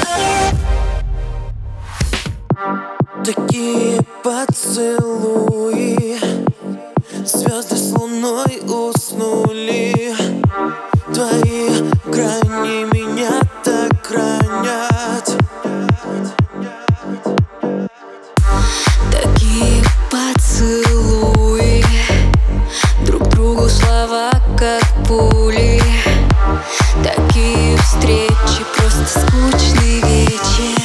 Такие поцелуи, звезды с луной уснули. Твои грани меня так ранят. Такие поцелуи, друг другу слова как пули. Такие встречи, просто скучный вечер.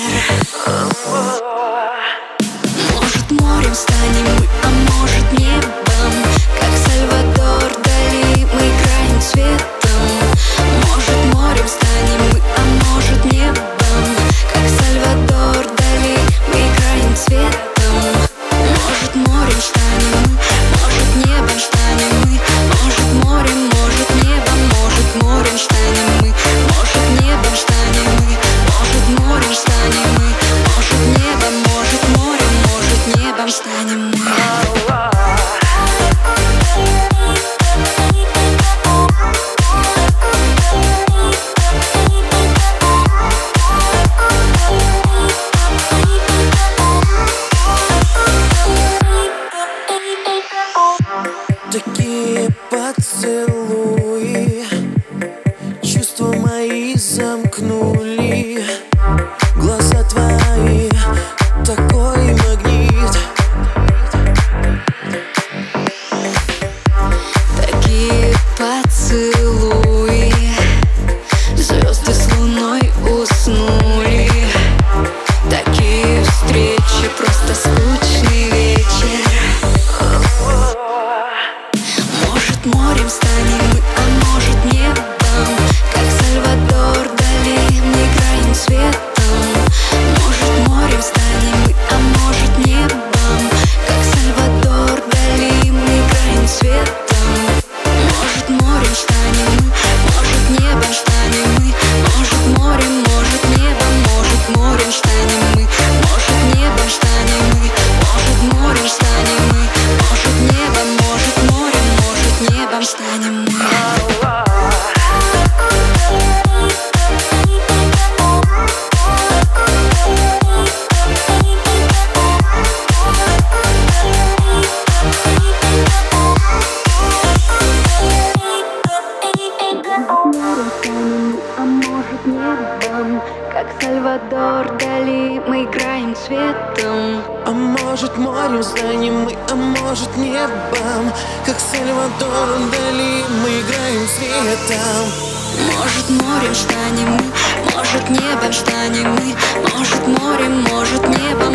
Может, морем станем мы, а может, небом. Как Сальвадор Дали мы играем цветом. Может, морем станем мы, а может, небом. Как Сальвадор Дали мы играем цветом. Может, морем станем мы, может, небом станем мы. Может, морем, может, небом, может, морем станем мы. Может, небом станем мы, может, морем станем мы. Может, небом, может, морем, может, небом станем мы. Такие поцелуи, чувства мои замкнули. Глаза твои, такой магнит. Такие поцелуи, звезды с луной уснули. Такие встречи, просто скучный вечер. Может, морем станем мы, а может, небом. Как Сальвадор Дали мы играем цветом. Может, морем станем мы, а может, небом. Как Сальвадор Дали мы играем цветом. Может, морем станем мы, может, небом станем мы. Может, морем, может, небом, может, морем станем мы. Может, небом станем мы, может, морем станем мы. Может, небом, может, морем, может, небом станем мы. А может, небом, как Сальвадор Дали мы играем цветом. А может, морем станем мы, а может, небом. Как Сальвадор Дали мы играем цветом. Может, морем станем мы, может, небом станем мы. Может, морем, может, небом,